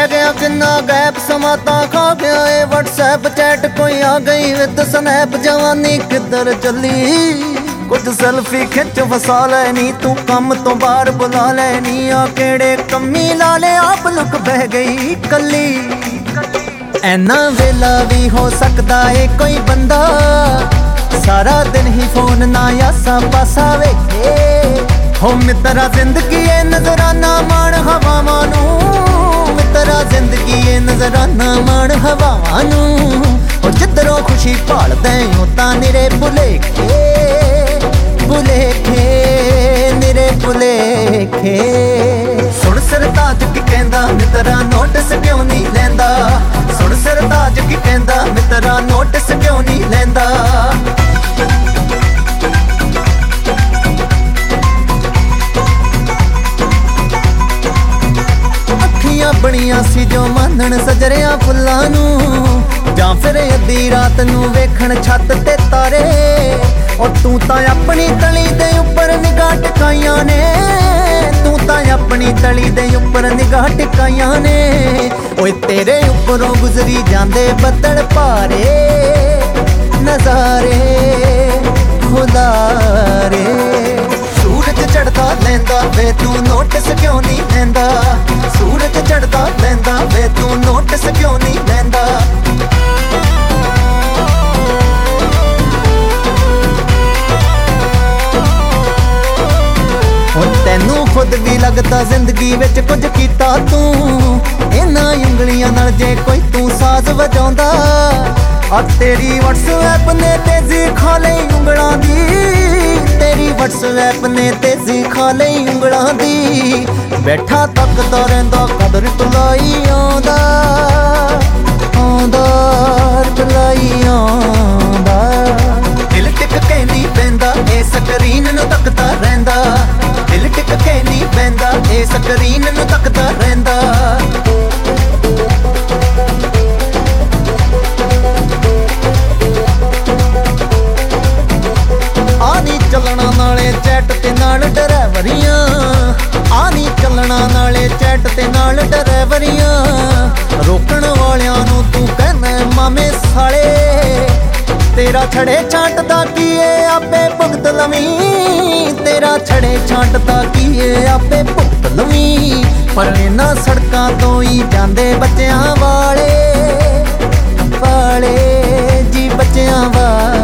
रह गया किन्ना गैप समा तां खा गया ए व्हाट्सएप चैट कोई आ गई विद स्नैप जवानी किधर चली कुछ सेल्फी खिच फसा लैनी तू कम तो बाहर बुला लैनी आ केड़े कमी ला ले आप लुक बह गई कली ऐना वेला भी हो सकदा है कोई बंदा सारा दिन ही फोन ना यासा पासा वेखे हो मित्रा जिंदगी है नजराना मान हवावां नू मित्रा जिंदगी है नजराना मान हवावां नू ओ जिधरों खुशी भालदे हो तां निरे भुलेखे भुलेखे निरे भुलेखे सुन सरताज की कहंदा मित्रा नोटिस क्यों नहीं लैंदा सुन सरताज की कहंदा मित्रा नोटिस क्यों नहीं लैंदा बणिया सी जो मानन सजरिया फुल्लां नू जां फिर अद्धी रात नू वेखण छत ते तारे और तू तां अपनी तली दे उपर निगाह टिकाइयां ने तू तां अपनी तली दे उपर निगाह टिकाइयां ने ओए तेरे उपरों गुजरी जांदे बदल भारे नजारे खुलारे सूरज चढ़दा लैंदा वे तू नोटिस क्यों नहीं लैंदा सूरज चढ़दा लैंदा वे तू नोटिस क्यों नहीं लैंदा तैनू खुद भी लगदा जिंदगी विच कुछ कीता तू इन्हां उंगलियां नाल जे कोई तू साज वजाउंदा आ तेरी व्हाट्सएप ने तेजी खा लई उंगलां दी तेरी व्हाट्सएप ने तेजी खा लई उंगलां दी बैठा तकदा रहिंदा कद रिप्लाई आंदा आंदा रिप्लाई आंदा दिल टिक के नहीं पैंदा ए स्क्रीन नूं तकदा रहिंदा दिल टिक के नहीं पैंदा ए स्क्रीन नूं तकदा रहिंदा आनी चलना नाले चैट ते नाल ड्राइवरियां आनी चलना नाले चैट ते नाल ड्राइवरियां रोकण वालियां नूं तू कहना मामे साले तेरा छड़े छांटदा की आपे भुगत लवीं तेरा छड़े छांटदा की आपे भुगत लवीं पर इन्हां सड़कां तो ही जांदे बच्चियां वाले जी बच्चियां वाले